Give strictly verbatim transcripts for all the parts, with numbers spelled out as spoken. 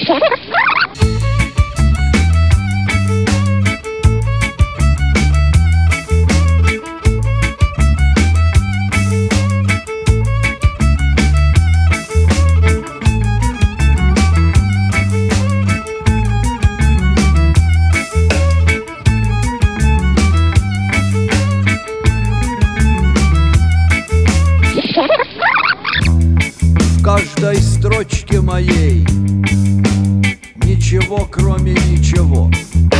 В каждой строчке моей ничего, кроме ничего.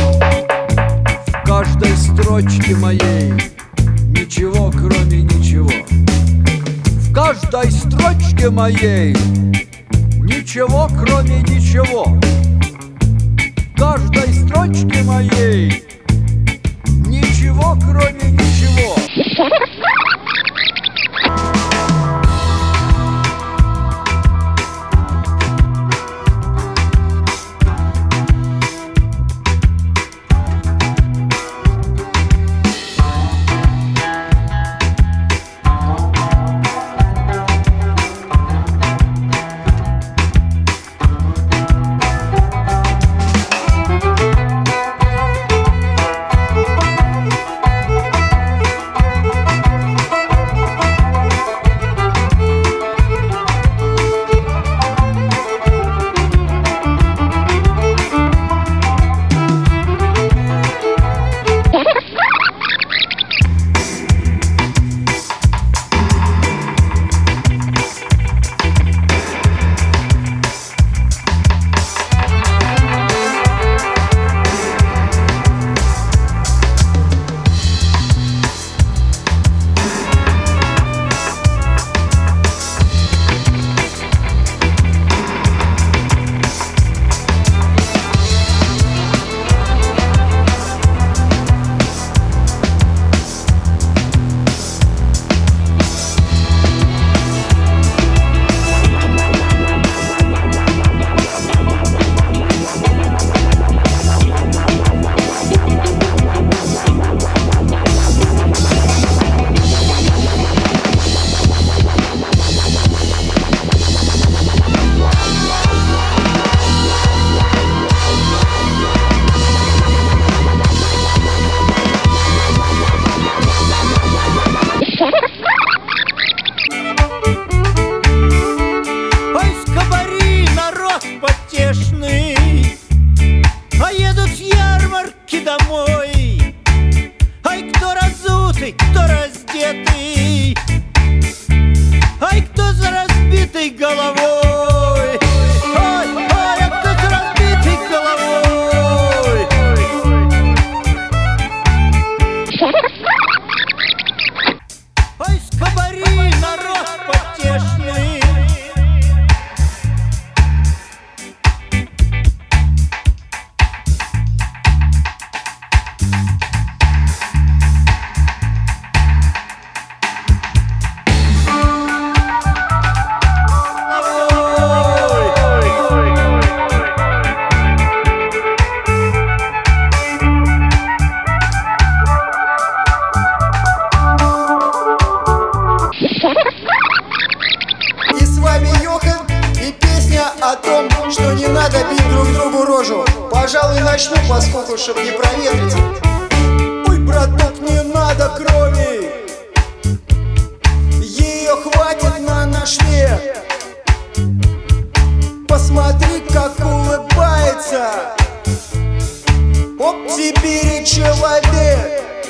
В каждой строчке моей ничего, кроме ничего. В каждой строчке моей ничего, кроме ничего. В каждой строчке моей ничего, кроме ничего. Кто раздетый, ай, кто за разбитой головой, ай, ай, а кто за разбитой головой. Ай, скобари, народ потешный. И с вами Йохан, и песня о том, что не надо бить друг другу рожу. Пожалуй, начну, поскольку, чтоб не проветрить. Ой, браток, не надо крови, ее хватит на наш век. Посмотри, как улыбается оп, теперь человек.